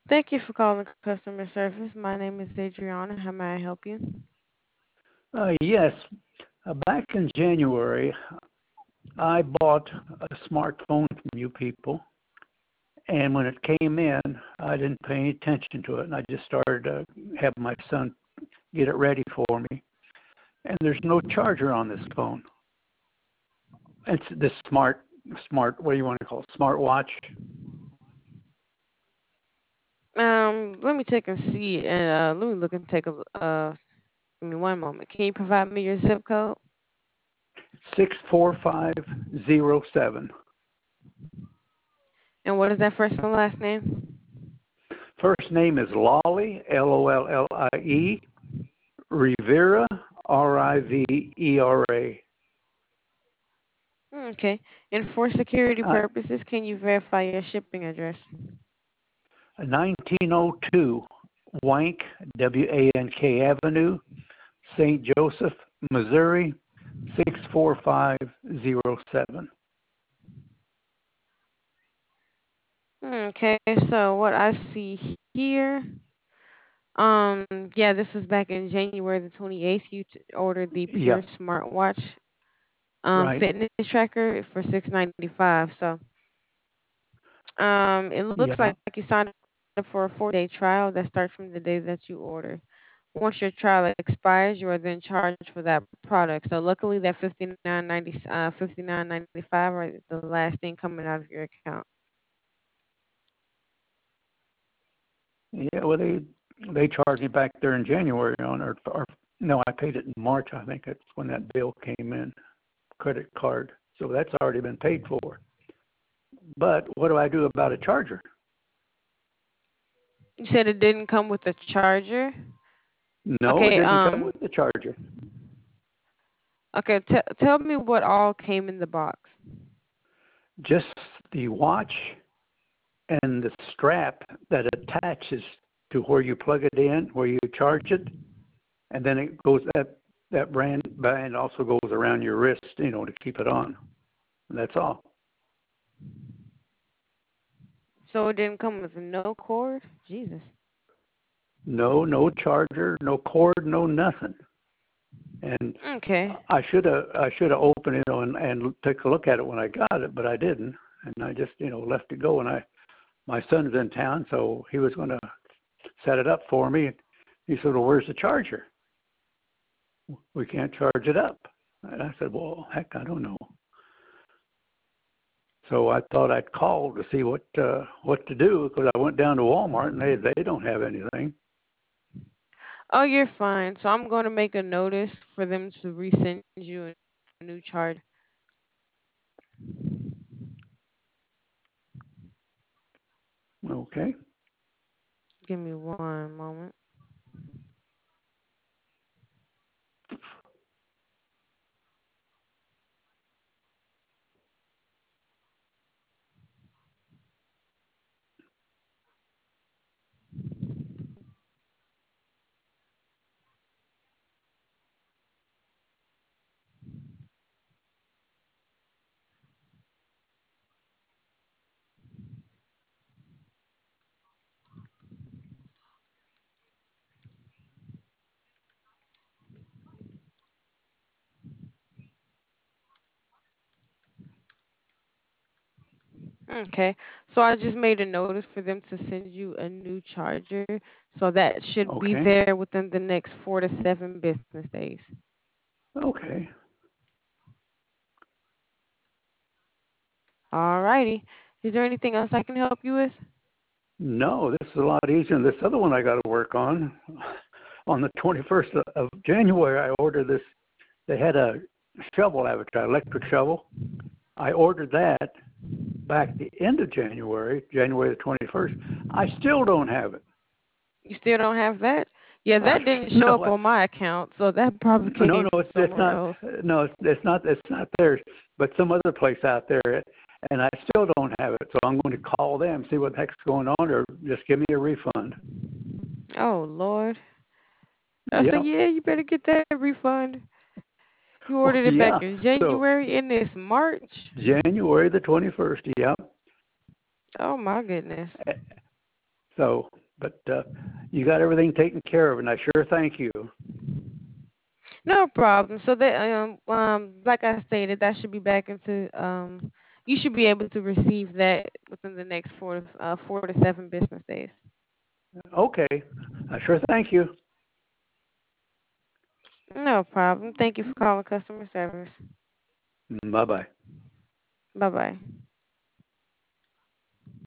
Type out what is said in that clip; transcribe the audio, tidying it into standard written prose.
Thank you for calling customer service. My name is Adriana. How may I help you? Yes, back in January, I bought a smartphone from you people, and when it came in, I didn't pay any attention to it, and I just started to have my son get it ready for me. And there's no charger on this phone. It's this smart. What do you want to call it? Smartwatch. Let me take a see and let me look and take a give me one moment. Can you provide me your zip code? 64507. And what is that first and last name? First name is Lolly, Lollie. Rivera, Rivera. Okay. And for security Uh, purposes, can you verify your shipping address? 1902 Wank, Wank Avenue, St. Joseph, Missouri, 64507. Okay. So what I see here, yeah, this was back in January the 28th. You ordered the Pure Yep, smartwatch, right. fitness tracker for 695. So it looks like Yeah. you signed up for a 4-day trial that starts from the day that you order. Once your trial expires, you are then charged for that product. So luckily, that 59.95 are the last thing coming out of your account. Yeah, well, they charged me back there in January on, or no, I paid it in March. I think that's when that bill came in, credit card. So that's already been paid for. But what do I do about a charger? You said it didn't come with a charger. No, it Okay. didn't come with the charger. Okay. Tell me what all came in the box. Just the watch and the strap that attaches to where you plug it in, where you charge it, and then it goes that band also goes around your wrist, to keep it on. And that's all. So it didn't come with no cord. Jesus. No charger, no cord, no nothing. And Okay. I should have opened it and took a look at it when I got it, but I didn't, and I just left it go. And my son's in town, so he was going to set it up for me. He said, "Well, where's the charger? We can't charge it up." And I said, "Well, heck, I don't know." So I thought I'd call to see what to do, because I went down to Walmart and they don't have anything. Oh, you're fine. So I'm going to make a notice for them to resend you a new charge. Okay. Give me one moment. Okay. So I just made a notice for them to send you a new charger. So that should be Okay. there within the next 4 to 7 business days. Okay. All righty. Is there anything else I can help you with? No, this is a lot easier than this other one I got to work on. On the 21st of January, I ordered this. They had a shovel advertised, electric shovel. I ordered that back the end of January, January the 21st. I still don't have it. You still don't have that? Yeah, that didn't show up No, on my account, so that probably no, came no, from it's somewhere not. else. No, it's not there. But some other place out there, and I still don't have it. So I'm going to call them, see what the heck's going on, or just give me a refund. Oh, Lord. I said, Yep. yeah, you better get that refund. You Well, ordered it back yeah. in So January and it's March. January the 21st. Yep. Oh, my goodness. So But you got everything taken care of, and I sure thank you. No problem. So that like I stated, that should be back into you should be able to receive that within the next 4 to 7 business days. Okay, I sure thank you. No problem. Thank you for calling customer service. Bye bye. Bye bye.